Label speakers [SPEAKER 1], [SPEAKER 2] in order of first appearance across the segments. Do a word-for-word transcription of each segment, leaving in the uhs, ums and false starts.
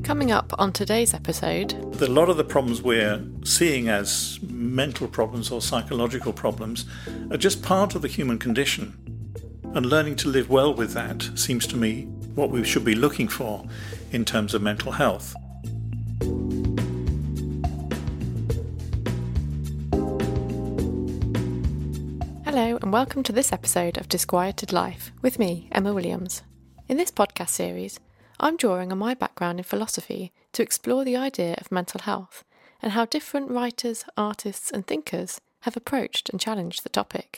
[SPEAKER 1] Coming up on today's episode,
[SPEAKER 2] A lot of the problems we're seeing as mental problems or psychological problems are just part of the human condition. And learning to live well with that seems to me what we should be looking for in terms of mental health.
[SPEAKER 1] Hello and welcome to this episode of Disquieted Life with me, Emma Williams. In this podcast series, I'm drawing on my background in philosophy to explore the idea of mental health and how different writers, artists and thinkers have approached and challenged the topic.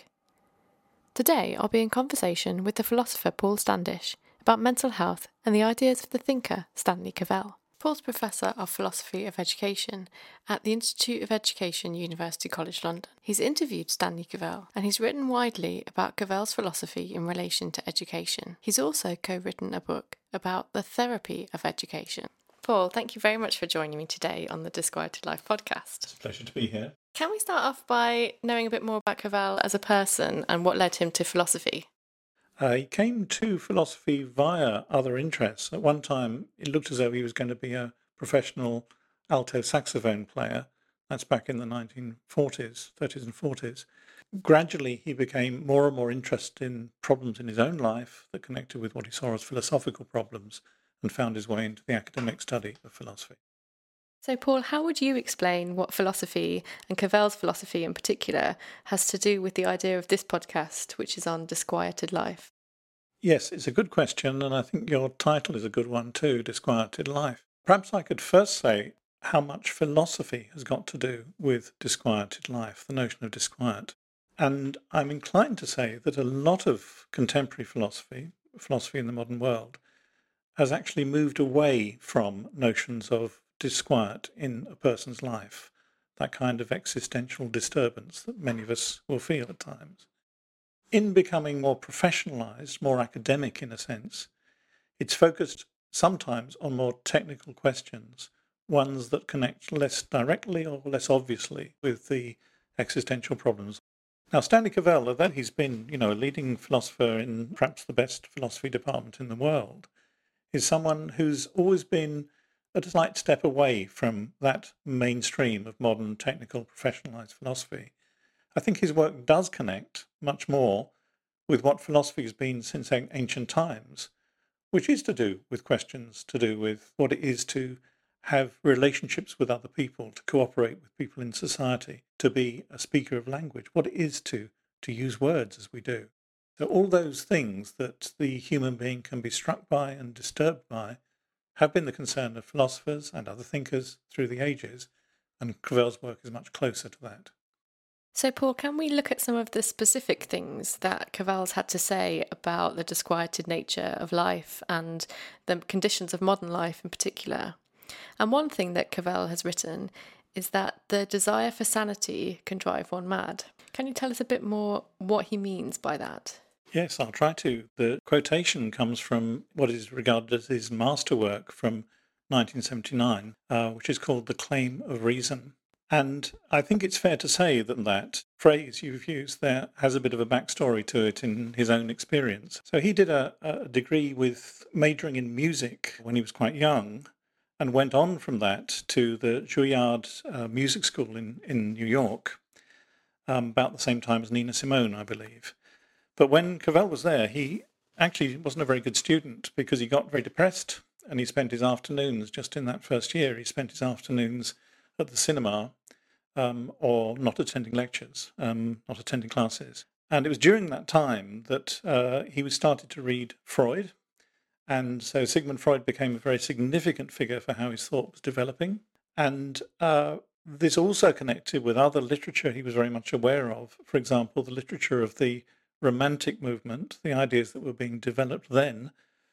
[SPEAKER 1] Today I'll be in conversation with the philosopher Paul Standish about mental health and the ideas of the thinker Stanley Cavell. Paul's Professor of Philosophy of Education at the Institute of Education, University College London. He's interviewed Stanley Cavell and he's written widely about Cavell's philosophy in relation to education. He's also co-written a book about the therapy of education. Paul, thank you very much for joining me today on the Disquieted Life podcast.
[SPEAKER 2] It's a pleasure to be here.
[SPEAKER 1] Can we start off by knowing a bit more about Cavell as a person and what led him to philosophy?
[SPEAKER 2] Uh, he came to philosophy via other interests. At one time, it looked as though he was going to be a professional alto saxophone player. That's back in the nineteen forties, thirties and forties. Gradually, he became more and more interested in problems in his own life that connected with what he saw as philosophical problems and found his way into the academic study of philosophy.
[SPEAKER 1] So, Paul, how would you explain what philosophy, and Cavell's philosophy in particular, has to do with the idea of this podcast, which is on disquieted life?
[SPEAKER 2] Yes, it's a good question, and I think your title is a good one too, Disquieted Life. Perhaps I could first say how much philosophy has got to do with disquieted life, the notion of disquiet. And I'm inclined to say that a lot of contemporary philosophy, philosophy in the modern world, has actually moved away from notions of disquiet in a person's life, that kind of existential disturbance that many of us will feel at times. In becoming more professionalized, more academic in a sense, it's focused sometimes on more technical questions, ones that connect less directly or less obviously with the existential problems. Now, Stanley Cavell, although he's been, you know, a leading philosopher in perhaps the best philosophy department in the world, is someone who's always been a slight step away from that mainstream of modern technical professionalized philosophy. I think his work does connect much more with what philosophy has been since ancient times, which is to do with questions to do with what it is to have relationships with other people, to cooperate with people in society, to be a speaker of language, what it is to, to use words as we do. So all those things that the human being can be struck by and disturbed by have been the concern of philosophers and other thinkers through the ages, and Cavell's work is much closer to that.
[SPEAKER 1] So, Paul, can we look at some of the specific things that Cavell's had to say about the disquieted nature of life and the conditions of modern life in particular? And one thing that Cavell has written is that the desire for sanity can drive one mad. Can you tell us a bit more what he means by that?
[SPEAKER 2] Yes, I'll try to. The quotation comes from what is regarded as his masterwork from nineteen seventy-nine, uh, which is called The Claim of Reason. And I think it's fair to say that that phrase you've used there has a bit of a backstory to it in his own experience. So he did a, a degree with majoring in music when he was quite young and went on from that to the Juilliard uh, Music School in, in New York, um, about the same time as Nina Simone, I believe. But when Cavell was there, he actually wasn't a very good student because he got very depressed and he spent his afternoons, just in that first year, he spent his afternoons at the cinema um, or not attending lectures, um, not attending classes. And it was during that time that uh, he was started to read Freud. And so Sigmund Freud became a very significant figure for how his thought was developing. And uh, this also connected with other literature he was very much aware of. For example, the literature of the Romantic movement, the ideas that were being developed then,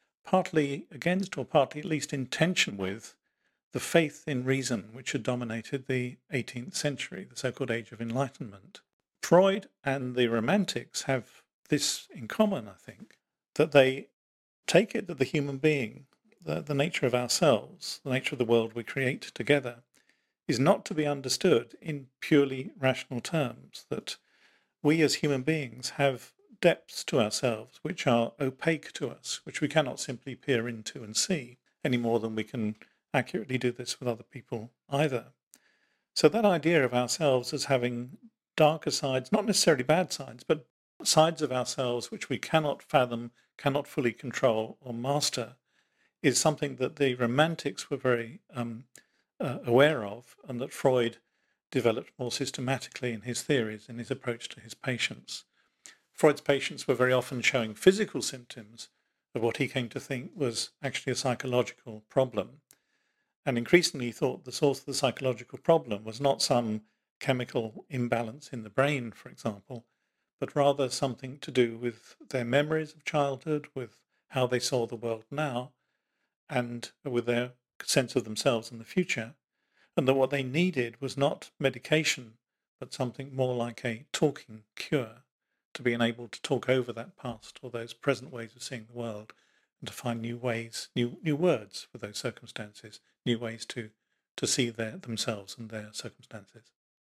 [SPEAKER 2] partly against or partly at least in tension with the faith in reason which had dominated the eighteenth century, the so-called Age of Enlightenment. Freud and the Romantics have this in common, I think, that they take it that the human being, the, the nature of ourselves, the nature of the world we create together, is not to be understood in purely rational terms, that we as human beings have depths to ourselves which are opaque to us, which we cannot simply peer into and see, any more than we can accurately do this with other people either. So that idea of ourselves as having darker sides, not necessarily bad sides, but sides of ourselves which we cannot fathom, cannot fully control or master, is something that the Romantics were very um, uh, aware of, and that Freud developed more systematically in his theories, in his approach to his patients. Freud's patients were very often showing physical symptoms of what he came to think was actually a psychological problem, and increasingly thought the source of the psychological problem was not some chemical imbalance in the brain, for example, but rather something to do with their memories of childhood, with how they saw the world now, and with their sense of themselves in the future, and that what they needed was not medication, but something more like a talking cure, to be able to talk over that past or those present ways of seeing the world, and to find new ways, new new words for those circumstances, new ways to to see their themselves and their circumstances.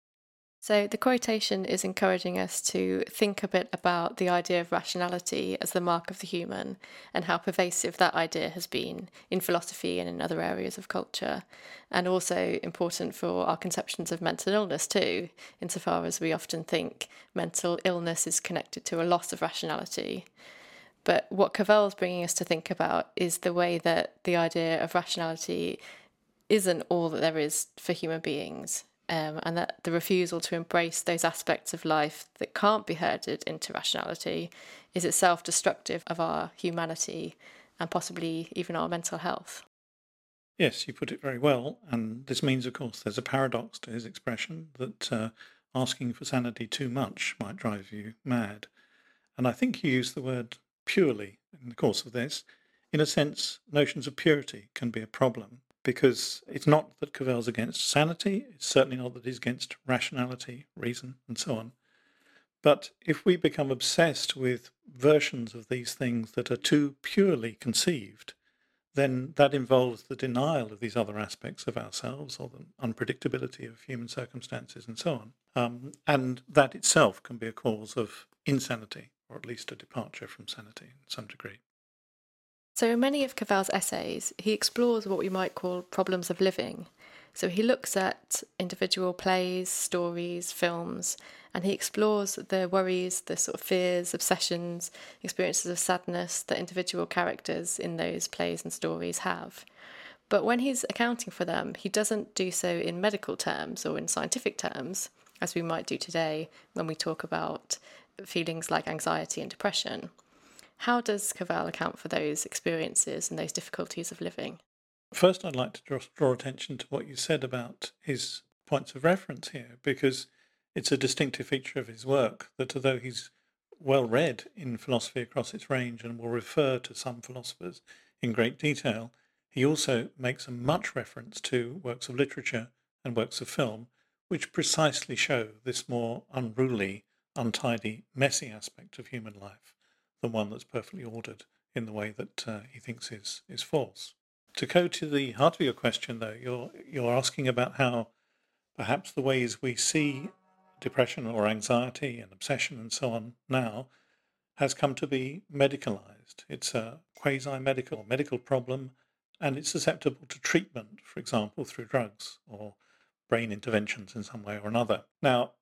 [SPEAKER 1] So, the quotation is encouraging us to think a bit about the idea of rationality as the mark of the human and how pervasive that idea has been in philosophy and in other areas of culture, and also important for our conceptions of mental illness too, insofar as we often think mental illness is connected to a loss of rationality. But what Cavell's bringing us to think about is the way that the idea of rationality isn't all that there is for human beings, um, and that the refusal to embrace those aspects of life that can't be herded into rationality is itself destructive of our humanity and possibly even our mental health.
[SPEAKER 2] Yes, you put it very well, and this means, of course, there's a paradox to his expression that uh, asking for sanity too much might drive you mad. And I think you used the word purely in the course of this. In a sense, notions of purity can be a problem, because it's not that Cavell's against sanity, it's certainly not that he's against rationality, reason, and so on. But if we become obsessed with versions of these things that are too purely conceived, then that involves the denial of these other aspects of ourselves, or the unpredictability of human circumstances and so on. Um, and that itself can be a cause of insanity, or at least a departure from sanity in some degree.
[SPEAKER 1] So, in many of Cavell's essays, he explores what we might call problems of living. So, he looks at individual plays, stories, films, and he explores the worries, the sort of fears, obsessions, experiences of sadness that individual characters in those plays and stories have. But when he's accounting for them, he doesn't do so in medical terms or in scientific terms, as we might do today when we talk about feelings like anxiety and depression. How does Cavell account for those experiences and those difficulties of living?
[SPEAKER 2] First, I'd like to draw, draw attention to what you said about his points of reference here, because it's a distinctive feature of his work that although he's well read in philosophy across its range and will refer to some philosophers in great detail, he also makes a much reference to works of literature and works of film, which precisely show this more unruly, untidy, messy aspect of human life than one that's perfectly ordered in the way that uh, he thinks is is false. To go to the heart of your question, though, you're you're asking about how perhaps the ways we see depression or anxiety and obsession and so on now has come to be medicalized. It's a quasi-medical medical problem, and it's susceptible to treatment, for example, through drugs or brain interventions in some way or another. Now,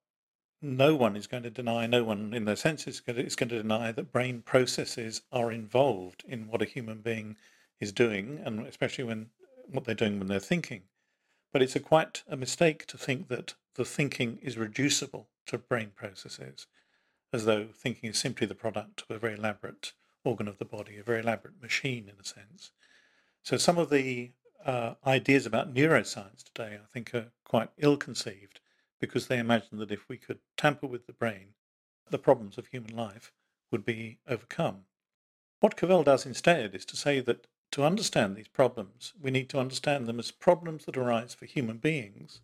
[SPEAKER 2] no one is going to deny, no one in their senses is going to, is going to deny that brain processes are involved in what a human being is doing, and especially when what they're doing when they're thinking. But it's a quite a mistake to think that the thinking is reducible to brain processes, as though thinking is simply the product of a very elaborate organ of the body, a very elaborate machine in a sense. So some of the uh, ideas about neuroscience today, I think, are quite ill-conceived, because they imagine that if we could tamper with the brain, the problems of human life would be overcome. What Cavell does instead is to say that to understand these problems, we need to understand them as problems that arise for human beings,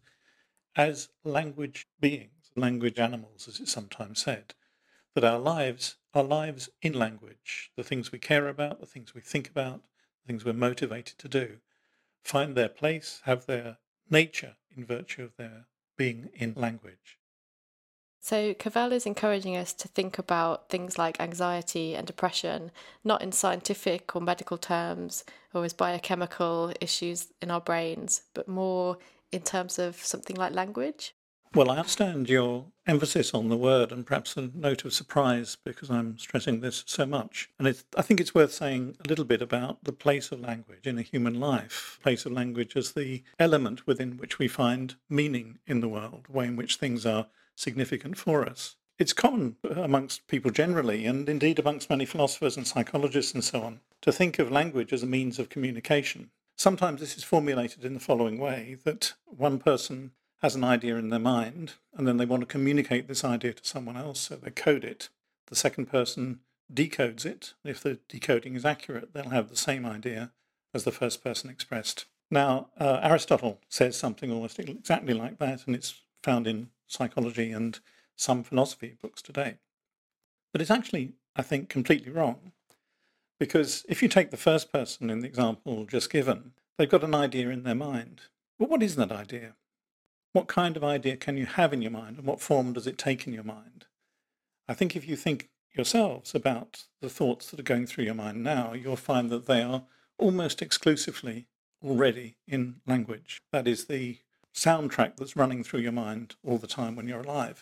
[SPEAKER 2] as language beings, language animals, as it's sometimes said, that our lives are lives in language. The things we care about, the things we think about, the things we're motivated to do, find their place, have their nature in virtue of their being in language.
[SPEAKER 1] So, Cavell is encouraging us to think about things like anxiety and depression, not in scientific or medical terms or as biochemical issues in our brains, but more in terms of something like language.
[SPEAKER 2] Well, I understand your emphasis on the word and perhaps a note of surprise because I'm stressing this so much. And it's, I think it's worth saying a little bit about the place of language in a human life, place of language as the element within which we find meaning in the world, the way in which things are significant for us. It's common amongst people generally, and indeed amongst many philosophers and psychologists and so on, to think of language as a means of communication. Sometimes this is formulated in the following way, that one person has an idea in their mind, and then they want to communicate this idea to someone else, so they code it. The second person decodes it. If the decoding is accurate, they'll have the same idea as the first person expressed. Now, uh, Aristotle says something almost exactly like that, and it's found in psychology and some philosophy books today. But it's actually, I think, completely wrong, because if you take the first person in the example just given, they've got an idea in their mind. But what is that idea? What kind of idea can you have in your mind, and what form does it take in your mind? I think if you think yourselves about the thoughts that are going through your mind now, you'll find that they are almost exclusively already in language. That is the soundtrack that's running through your mind all the time when you're alive.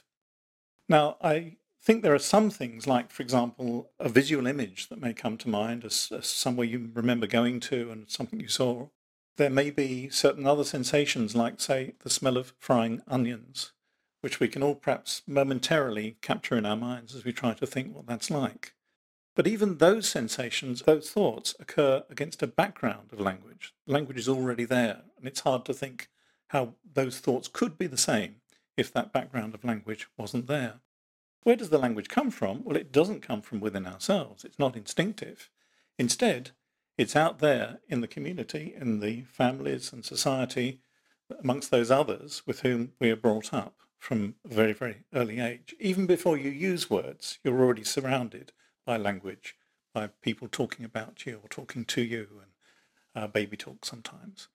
[SPEAKER 2] Now, I think there are some things like, for example, a visual image that may come to mind as, as somewhere you remember going to and something you saw. There may be certain other sensations like, say, the smell of frying onions, which we can all perhaps momentarily capture in our minds as we try to think what that's like. But even those sensations, those thoughts, occur against a background of language. Language is already there, and it's hard to think how those thoughts could be the same if that background of language wasn't there. Where does the language come from? Well, it doesn't come from within ourselves. It's not instinctive. Instead, it's out there in the community, in the families and society, amongst those others with whom we are brought up from a very, very early age. Even before you use words, you're already surrounded by language, by people talking about you or talking to you, and uh, baby talk sometimes.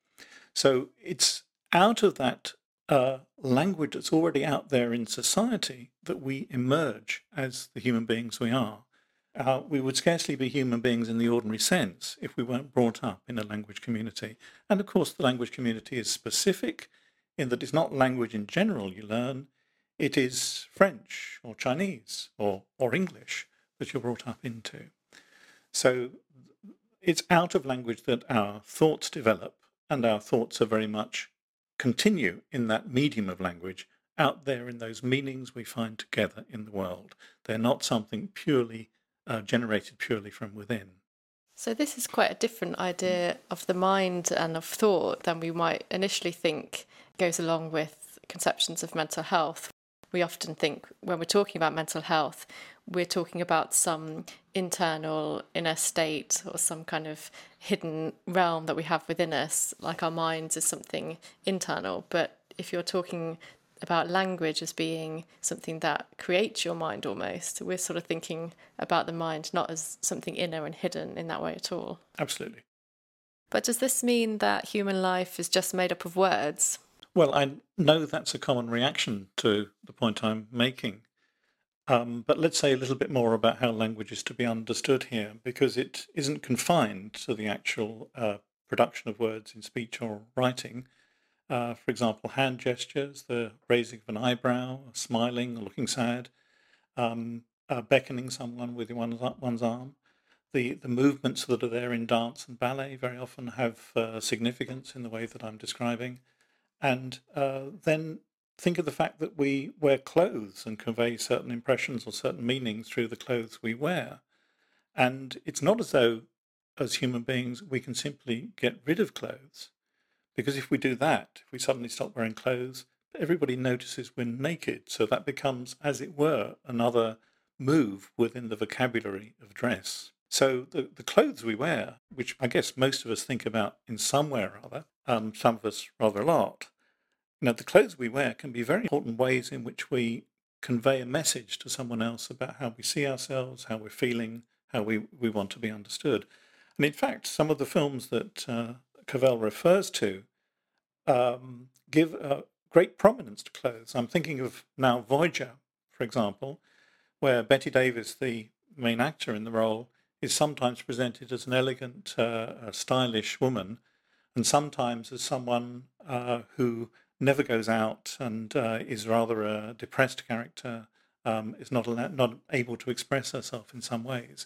[SPEAKER 2] So it's out of that uh, language that's already out there in society that we emerge as the human beings we are. Uh, we would scarcely be human beings in the ordinary sense if we weren't brought up in a language community. And of course, the language community is specific in that it's not language in general you learn, it is French or Chinese or, or English that you're brought up into. So it's out of language that our thoughts develop, and our thoughts are very much continue in that medium of language, out there in those meanings we find together in the world. They're not something purely Uh, generated purely from within.
[SPEAKER 1] So this is quite a different idea of the mind and of thought than we might initially think goes along with conceptions of mental health. We often think when we're talking about mental health, we're talking about some internal inner state or some kind of hidden realm that we have within us, like our minds is something internal. But if you're talking about language as being something that creates your mind almost, we're sort of thinking about the mind not as something inner and hidden in that way at all.
[SPEAKER 2] Absolutely.
[SPEAKER 1] But does this mean that human life is just made up of words?
[SPEAKER 2] Well, I know that's a common reaction to the point I'm making. Um, but let's say a little bit more about how language is to be understood here, because it isn't confined to the actual uh, production of words in speech or writing. Uh, for example, hand gestures, the raising of an eyebrow, smiling or looking sad, um, uh, beckoning someone with one's, one's arm. The, the movements that are there in dance and ballet very often have uh, significance in the way that I'm describing. And uh, then think of the fact that we wear clothes and convey certain impressions or certain meanings through the clothes we wear. And it's not as though, as human beings, we can simply get rid of clothes. Because if we do that, if we suddenly stop wearing clothes, everybody notices we're naked. So that becomes, as it were, another move within the vocabulary of dress. So the, the clothes we wear, which I guess most of us think about in some way or other, um, some of us rather a lot, you know, the clothes we wear can be very important ways in which we convey a message to someone else about how we see ourselves, how we're feeling, how we, we want to be understood. And in fact, some of the films that uh, Cavell refers to um, give uh, great prominence to clothes. I'm thinking of now Voyager, for example, where Betty Davis, the main actor in the role, is sometimes presented as an elegant, uh, a stylish woman, and sometimes as someone uh, who never goes out and uh, is rather a depressed character, um, is not al- not able to express herself in some ways.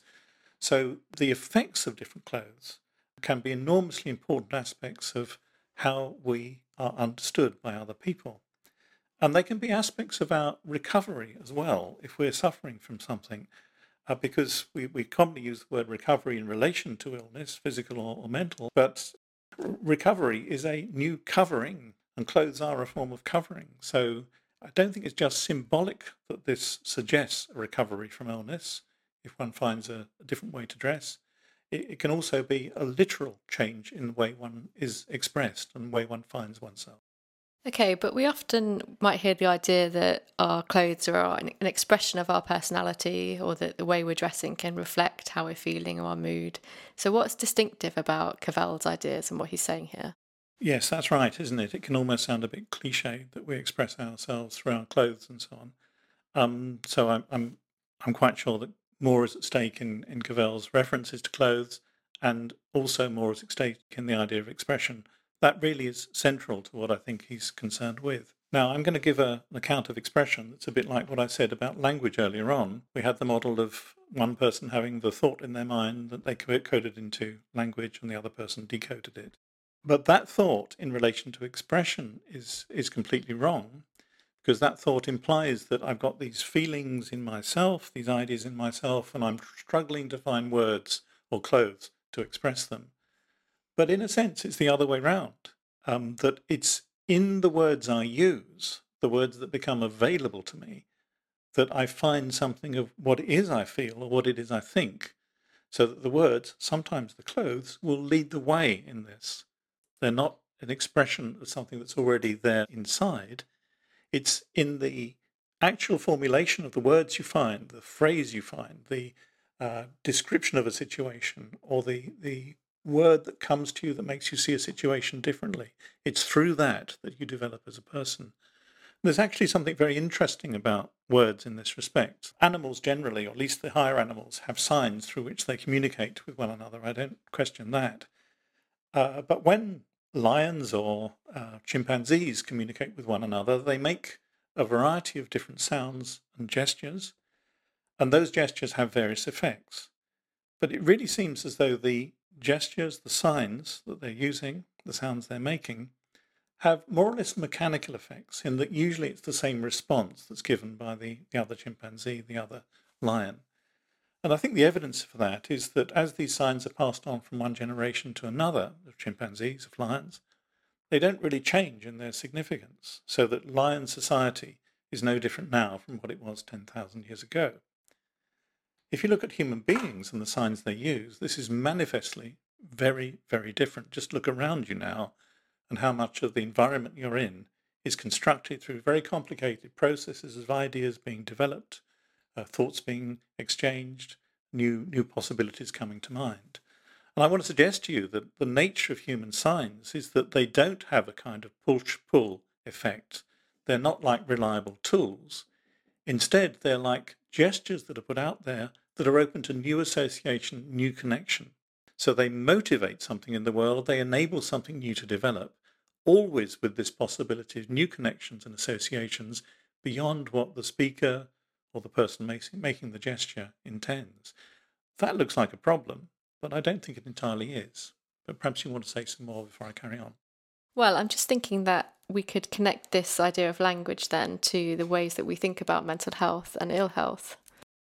[SPEAKER 2] So the effects of different clothes can be enormously important aspects of how we are understood by other people. And they can be aspects of our recovery as well, if we're suffering from something, uh, because we, we commonly use the word recovery in relation to illness, physical or, or mental, but r- recovery is a new covering, and clothes are a form of covering. So I don't think it's just symbolic that this suggests a recovery from illness, if one finds a, a different way to dress. It, it can also be a literal change in the way one is expressed and the way one finds oneself.
[SPEAKER 1] Okay, but we often might hear the idea that our clothes are an an expression of our personality, or that the way we're dressing can reflect how we're feeling or our mood. So, what's distinctive about Cavell's ideas and what he's saying here?
[SPEAKER 2] Yes, that's right, isn't it? It can almost sound a bit cliche that we express ourselves through our clothes and so on. Um, so I'm, I'm, I'm quite sure that more is at stake in, in Cavell's references to clothes, and also more is at stake in the idea of expression. That really is central to what I think he's concerned with. Now, I'm going to give a, an account of expression that's a bit like what I said about language earlier on. We had the model of one person having the thought in their mind that they co- coded into language, and the other person decoded it. But that thought in relation to expression is, is completely wrong, because that thought implies that I've got these feelings in myself, these ideas in myself, and I'm struggling to find words or clothes to express them. But in a sense, it's the other way round, um, that it's in the words I use, the words that become available to me, that I find something of what it is I feel or what it is I think, so that the words, sometimes the clothes, will lead the way in this. They're not an expression of something that's already there inside. It's in the actual formulation of the words you find, the phrase you find, the uh, description of a situation, or the, the word that comes to you that makes you see a situation differently. It's through that that you develop as a person. There's actually something very interesting about words in this respect. Animals generally, or at least the higher animals, have signs through which they communicate with one another. I don't question that. Uh, but when lions or uh, chimpanzees communicate with one another, they make a variety of different sounds and gestures, and those gestures have various effects. But it really seems as though the gestures, the signs that they're using, the sounds they're making, have more or less mechanical effects, in that usually it's the same response that's given by the, the other chimpanzee, the other lion. And I think the evidence for that is that as these signs are passed on from one generation to another, of chimpanzees, of lions, they don't really change in their significance, so that lion society is no different now from what it was ten thousand years ago. If you look at human beings and the signs they use, this is manifestly very, very different. Just look around you now and how much of the environment you're in is constructed through very complicated processes of ideas being developed, uh, thoughts being exchanged, new new possibilities coming to mind. And I want to suggest to you that the nature of human signs is that they don't have a kind of push-pull effect. They're not like reliable tools. Instead, they're like gestures that are put out there that are open to new association, new connection. So they motivate something in the world, they enable something new to develop, always with this possibility of new connections and associations beyond what the speaker or the person making the gesture intends. That looks like a problem, but I don't think it entirely is. But perhaps you want to say some more before I carry on.
[SPEAKER 1] Well, I'm just thinking that we could connect this idea of language then to the ways that we think about mental health and ill health.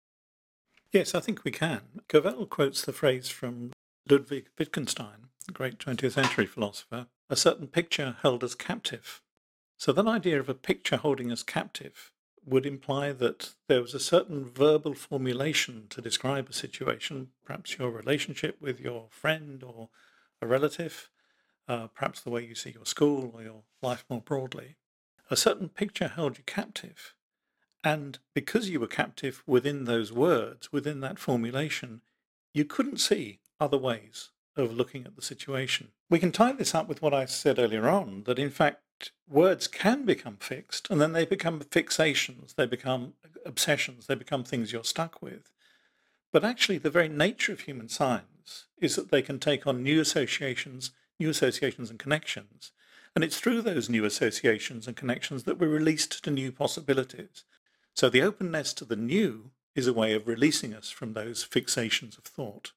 [SPEAKER 2] Yes, I think we can. Cavell quotes the phrase from Ludwig Wittgenstein, the great twentieth century philosopher, a certain picture held us captive. So that idea of a picture holding us captive would imply that there was a certain verbal formulation to describe a situation, perhaps your relationship with your friend or a relative, uh, perhaps the way you see your school or your life more broadly. A certain picture held you captive. And because you were captive within those words, within that formulation, you couldn't see other ways of looking at the situation. We can tie this up with what I said earlier on, that in fact, fact, words can become fixed, and then they become fixations, they become obsessions, they become things you're stuck with. But actually, the very nature of human signs is that they can take on new associations, new associations and connections. And it's through those new associations and connections that we're released to new possibilities. So the openness to the new is a way of releasing us from those fixations of thought.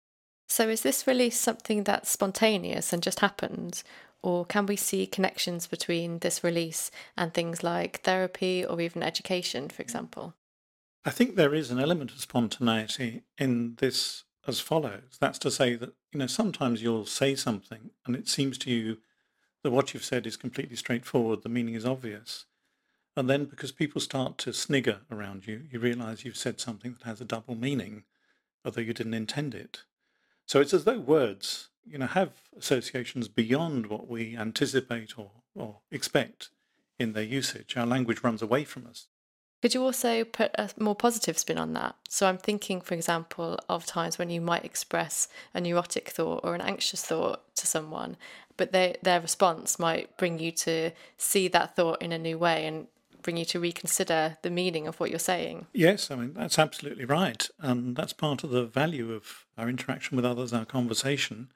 [SPEAKER 1] So is this release something that's spontaneous and just happens? Or can we see connections between this release and things like therapy or even education, for example?
[SPEAKER 2] I think there is an element of spontaneity in this as follows. That's to say that, you know, sometimes you'll say something and it seems to you that what you've said is completely straightforward, the meaning is obvious. And then because people start to snigger around you, you realize you've said something that has a double meaning, although you didn't intend it. So it's as though words, you know, have associations beyond what we anticipate or, or expect in their usage. Our language runs away from us.
[SPEAKER 1] Could you also put a more positive spin on that? So I'm thinking, for example, of times when you might express a neurotic thought or an anxious thought to someone, but they, their response might bring you to see that thought in a new way and bring you to reconsider the meaning of what you're saying.
[SPEAKER 2] Yes, I mean, that's absolutely right. And that's part of the value of our interaction with others, our conversation.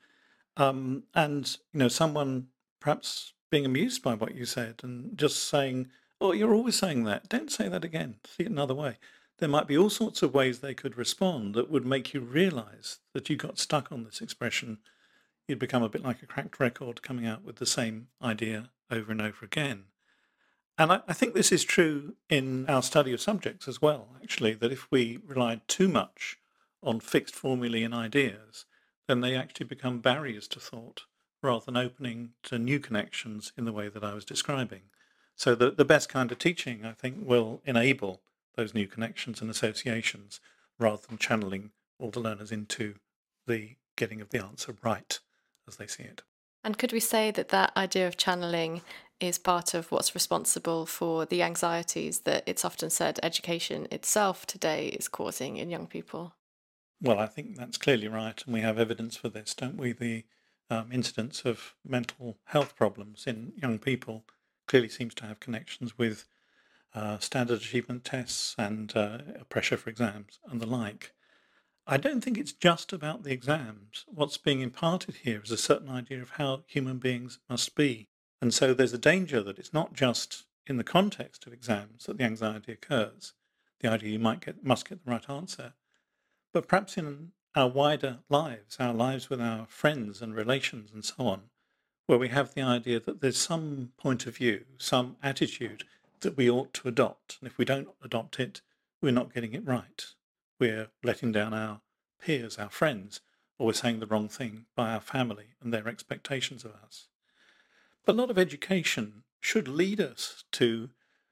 [SPEAKER 2] Um, and, you know, someone perhaps being amused by what you said and just saying, oh, you're always saying that. Don't say that again. See it another way. There might be all sorts of ways they could respond that would make you realize that you got stuck on this expression. You'd become a bit like a cracked record coming out with the same idea over and over again. And I, I think this is true in our study of subjects as well, actually, that if we relied too much on fixed formulae and ideas, then they actually become barriers to thought rather than opening to new connections in the way that I was describing. So the, the best kind of teaching, I think, will enable those new connections and associations rather than channeling all the learners into the getting of the answer right as they see it.
[SPEAKER 1] And could we say that that idea of channeling is part of what's responsible for the anxieties that it's often said education itself today is causing in young people?
[SPEAKER 2] Well, I think that's clearly right, and we have evidence for this, don't we? The um, incidence of mental health problems in young people clearly seems to have connections with uh, standard achievement tests and uh, pressure for exams and the like. I don't think it's just about the exams. What's being imparted here is a certain idea of how human beings must be. And so there's a danger that it's not just in the context of exams that the anxiety occurs, the idea you might get, must get the right answer, but perhaps in our wider lives, our lives with our friends and relations and so on, where we have the idea that there's some point of view, some attitude that we ought to adopt. And if we don't adopt it, we're not getting it right. We're letting down our peers, our friends, or we're saying the wrong thing by our family and their expectations of us. But a lot of education should lead us to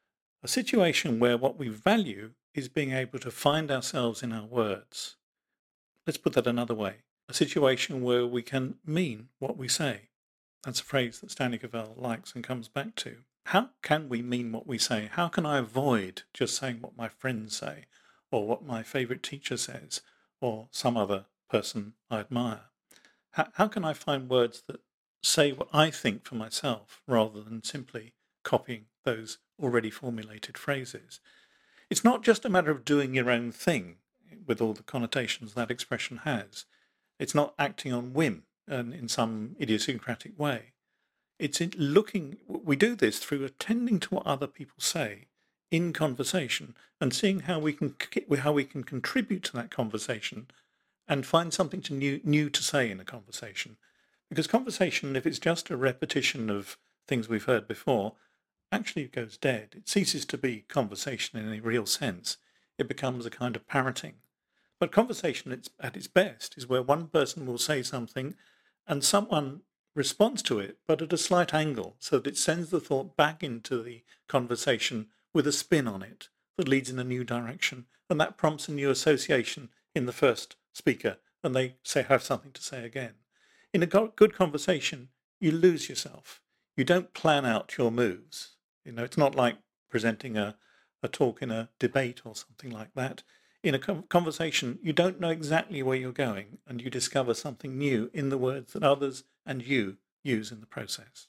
[SPEAKER 2] a situation where what we value is being able to find ourselves in our words. Let's put that another way. A situation where we can mean what we say. That's a phrase that Stanley Cavell likes and comes back to. How can we mean what we say? How can I avoid just saying what my friends say, or what my favourite teacher says, or some other person I admire? How, how can I find words that say what I think for myself, rather than simply copying those already formulated phrases? It's not just a matter of doing your own thing, with all the connotations that expression has. It's not acting on whim and in some idiosyncratic way. It's in looking, we do this through attending to what other people say in conversation and seeing how we can how we can contribute to that conversation and find something to new, new to say in a conversation. Because conversation, if it's just a repetition of things we've heard before, actually it goes dead. It ceases to be conversation in any real sense. It becomes a kind of parroting. But conversation it's, at its best is where one person will say something and someone responds to it, but at a slight angle, so that it sends the thought back into the conversation with a spin on it that leads in a new direction. And that prompts a new association in the first speaker, and they say have something to say again. In a good conversation, you lose yourself. You don't plan out your moves. You know, it's not like presenting a, a talk in a debate or something like that. In a conversation, you don't know exactly where you're going, and you discover something new in the words that others and you use in the process.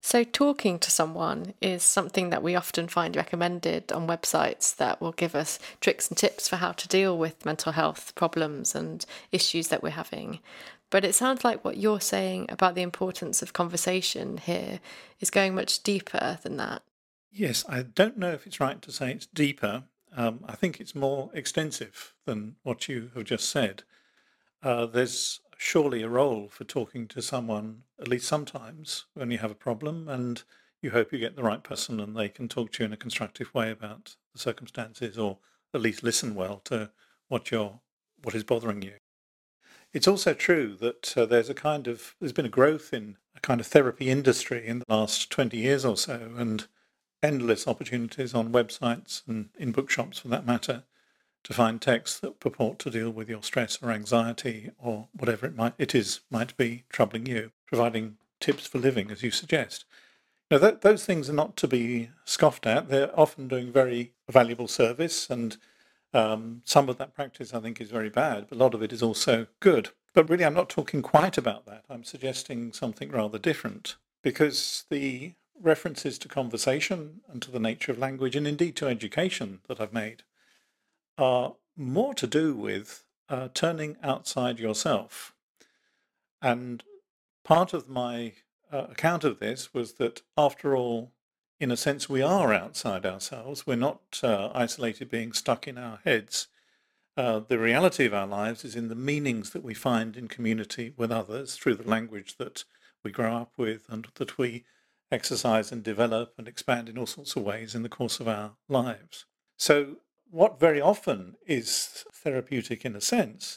[SPEAKER 1] So, talking to someone is something that we often find recommended on websites that will give us tricks and tips for how to deal with mental health problems and issues that we're having. But it sounds like what you're saying about the importance of conversation here is going much deeper than that.
[SPEAKER 2] Yes, I don't know if it's right to say it's deeper. Um, I think it's more extensive than what you have just said. Uh, there's surely a role for talking to someone, at least sometimes, when you have a problem, and you hope you get the right person and they can talk to you in a constructive way about the circumstances, or at least listen well to what you're, what is bothering you. It's also true that uh, there's a kind of there's been a growth in a kind of therapy industry in the last twenty years or so, and endless opportunities on websites and in bookshops for that matter to find texts that purport to deal with your stress or anxiety or whatever it might it is might be troubling you, providing tips for living as you suggest. Now, th- those things are not to be scoffed at. They're often doing very valuable service, and um, some of that practice I think is very bad, but a lot of it is also good. But really, I'm not talking quite about that. I'm suggesting something rather different, because the references to conversation and to the nature of language, and indeed to education, that I've made are more to do with uh, turning outside yourself. And part of my uh, account of this was that, after all, in a sense, we are outside ourselves. We're not uh, isolated being stuck in our heads. Uh, the reality of our lives is in the meanings that we find in community with others through the language that we grow up with and that we exercise and develop and expand in all sorts of ways in the course of our lives. So what very often is therapeutic in a sense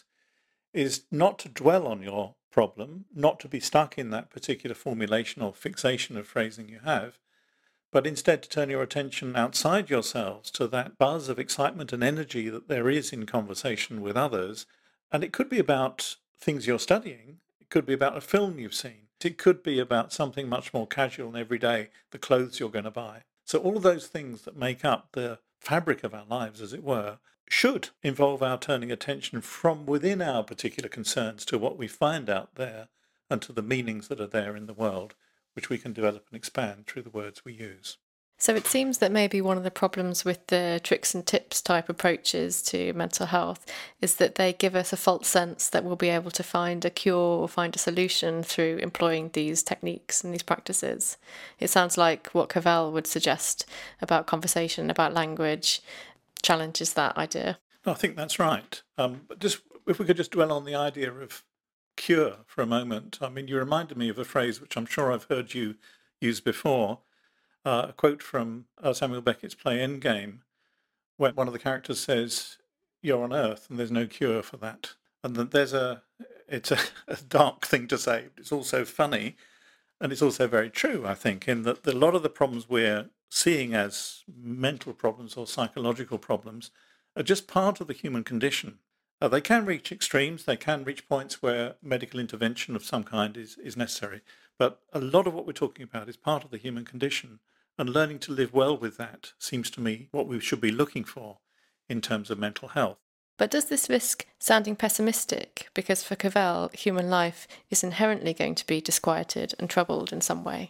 [SPEAKER 2] is not to dwell on your problem, not to be stuck in that particular formulation or fixation of phrasing you have, but instead to turn your attention outside yourselves to that buzz of excitement and energy that there is in conversation with others. And it could be about things you're studying, it could be about a film you've seen, it could be about something much more casual and everyday, the clothes you're going to buy. So all of those things that make up the fabric of our lives, as it were, should involve our turning attention from within our particular concerns to what we find out there and to the meanings that are there in the world, which we can develop and expand through the words we use.
[SPEAKER 1] So it seems that maybe one of the problems with the tricks and tips type approaches to mental health is that they give us a false sense that we'll be able to find a cure or find a solution through employing these techniques and these practices. It sounds like what Cavell would suggest about conversation, about language, challenges that idea.
[SPEAKER 2] I think that's right. Um, but just if we could just dwell on the idea of cure for a moment. I mean, you reminded me of a phrase which I'm sure I've heard you use before, uh, a quote from uh, Samuel Beckett's play Endgame, where one of the characters says, "You're on Earth and there's no cure for that." And that there's a, it's a, a dark thing to say, but it's also funny. And it's also very true, I think, in that a lot of the problems we're seeing as mental problems or psychological problems are just part of the human condition. Uh, they can reach extremes, they can reach points where medical intervention of some kind is, is necessary. But a lot of what we're talking about is part of the human condition. And learning to live well with that seems to me what we should be looking for in terms of mental health.
[SPEAKER 1] But does this risk sounding pessimistic? Because for Cavell, human life is inherently going to be disquieted and troubled in some way.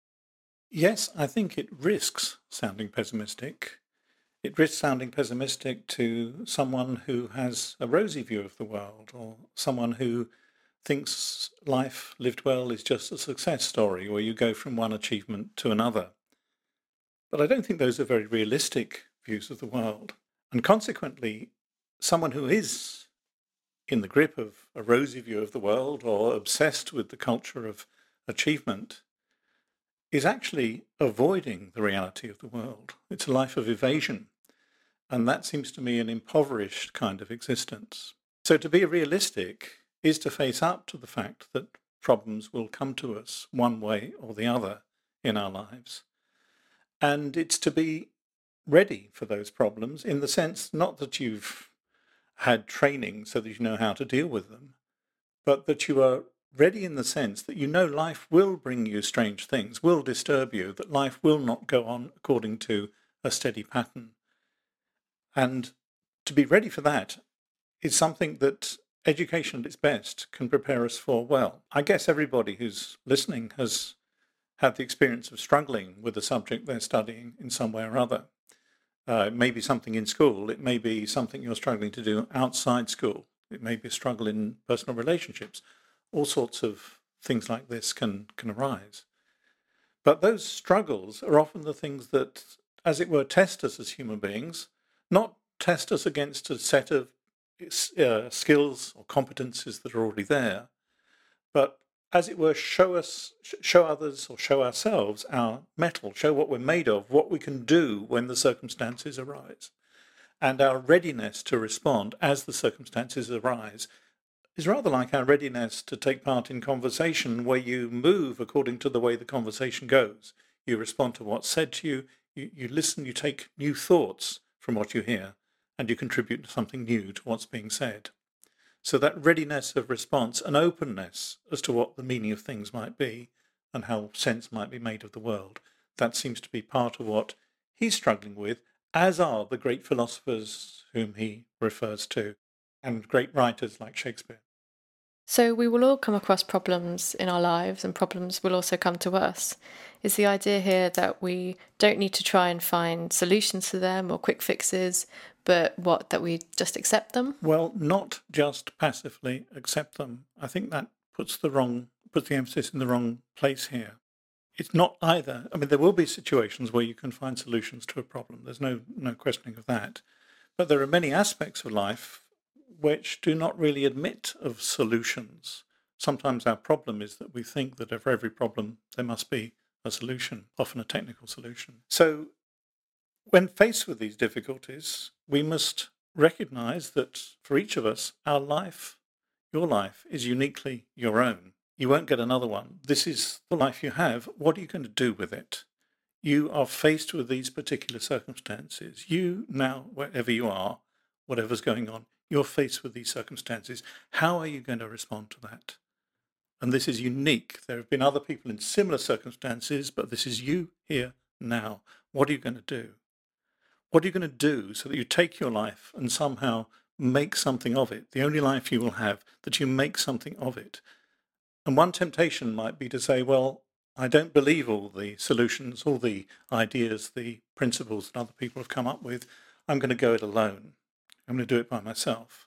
[SPEAKER 2] Yes, I think it risks sounding pessimistic. It risks sounding pessimistic to someone who has a rosy view of the world, or someone who thinks life lived well is just a success story where you go from one achievement to another. But I don't think those are very realistic views of the world. And consequently, someone who is in the grip of a rosy view of the world or obsessed with the culture of achievement is actually avoiding the reality of the world. It's a life of evasion. And that seems to me an impoverished kind of existence. So to be realistic is to face up to the fact that problems will come to us one way or the other in our lives. And it's to be ready for those problems in the sense not that you've had training so that you know how to deal with them, but that you are ready in the sense that you know life will bring you strange things, will disturb you, that life will not go on according to a steady pattern. And to be ready for that is something that education at its best can prepare us for well. I guess everybody who's listening has had the experience of struggling with the subject they're studying in some way or other. Uh, it may be something in school, it may be something you're struggling to do outside school, it may be a struggle in personal relationships. All sorts of things like this can, can arise. But those struggles are often the things that, as it were, test us as human beings, not test us against a set of uh, skills or competencies that are already there, but, as it were, show us, show others or show ourselves our mettle, show what we're made of, what we can do when the circumstances arise. And our readiness to respond as the circumstances arise is rather like our readiness to take part in conversation, where you move according to the way the conversation goes. You respond to what's said to you, you, you listen, you take new thoughts from what you hear, and you contribute something new to what's being said. So that readiness of response and openness as to what the meaning of things might be and how sense might be made of the world, that seems to be part of what he's struggling with, as are the great philosophers whom he refers to, and great writers like Shakespeare.
[SPEAKER 1] So we will all come across problems in our lives, and problems will also come to us. Is the idea here that we don't need to try and find solutions to them or quick fixes, but what, that we just accept them?
[SPEAKER 2] Well, not just passively accept them. I think that puts the wrong puts the emphasis in the wrong place here. It's not either. I mean, there will be situations where you can find solutions to a problem. There's no no questioning of that. But there are many aspects of life which do not really admit of solutions. Sometimes our problem is that we think that for every problem there must be a solution, often a technical solution. So when faced with these difficulties, we must recognize that for each of us, our life, your life, is uniquely your own. You won't get another one. This is the life you have. What are you going to do with it? You are faced with these particular circumstances. You now, wherever you are, whatever's going on, you're faced with these circumstances. How are you going to respond to that? And this is unique. There have been other people in similar circumstances, but this is you here now. What are you going to do? What are you going to do so that you take your life and somehow make something of it? The only life you will have, that you make something of it. And one temptation might be to say, well, I don't believe all the solutions, all the ideas, the principles that other people have come up with. I'm going to go it alone. I'm going to do it by myself.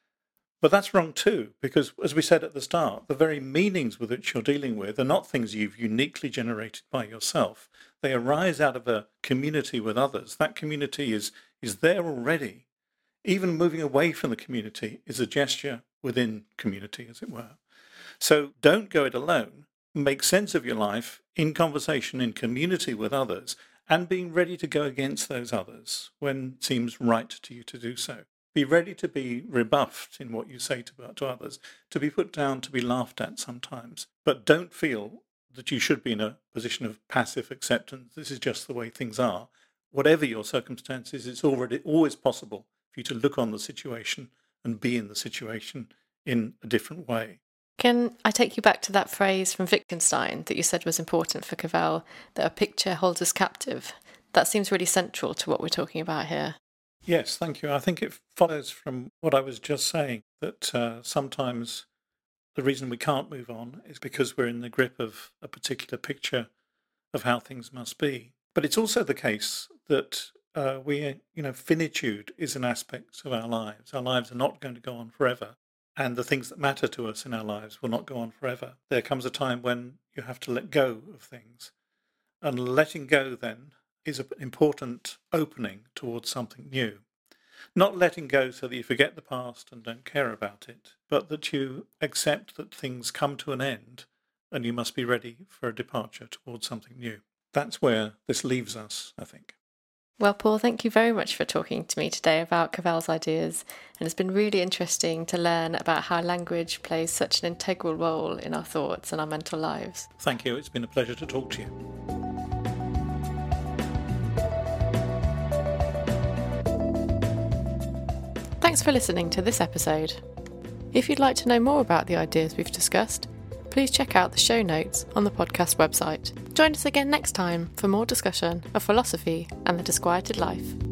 [SPEAKER 2] But that's wrong too, because as we said at the start, the very meanings with which you're dealing with are not things you've uniquely generated by yourself. They arise out of a community with others. That community is, is there already. Even moving away from the community is a gesture within community, as it were. So don't go it alone. Make sense of your life in conversation, in community with others, and being ready to go against those others when it seems right to you to do so. Be ready to be rebuffed in what you say to, to others, to be put down, to be laughed at sometimes. But don't feel that you should be in a position of passive acceptance. This is just the way things are. Whatever your circumstances, it's already always possible for you to look on the situation and be in the situation in a different way.
[SPEAKER 1] Can I take you back to that phrase from Wittgenstein that you said was important for Cavell, that a picture holds us captive? That seems really central to what we're talking about here.
[SPEAKER 2] Yes, thank you. I think it follows from what I was just saying, that uh, sometimes the reason we can't move on is because we're in the grip of a particular picture of how things must be. But it's also the case that uh, we, you know, finitude is an aspect of our lives. Our lives are not going to go on forever. And the things that matter to us in our lives will not go on forever. There comes a time when you have to let go of things. And letting go then is an important opening towards something new. Not letting go so that you forget the past and don't care about it, but that you accept that things come to an end and you must be ready for a departure towards something new. That's where this leaves us, I think.
[SPEAKER 1] Well, Paul, thank you very much for talking to me today about Cavell's ideas, and it's been really interesting to learn about how language plays such an integral role in our thoughts and our mental lives.
[SPEAKER 2] Thank you. It's been a pleasure to talk to you.
[SPEAKER 1] Thanks for listening to this episode. If you'd like to know more about the ideas we've discussed, please check out the show notes on the podcast website. Join us again next time for more discussion of philosophy and the disquieted life.